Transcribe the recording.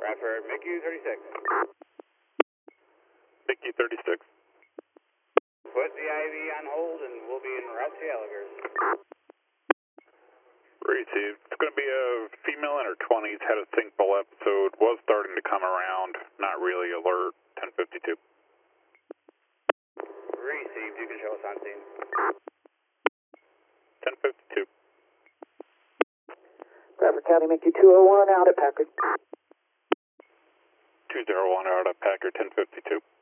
Bradford, MICU 36. MICU 36. Put the IV on hold and we'll be in route to Gallagher's. Received. It's going to be a female in her 20s, had a syncopal episode, was starting to come around, not really alert, 1052. Received, you can show us on scene. 1052. Bradford County, MICU 201 out at Packard. 201 out at Packard, 1052.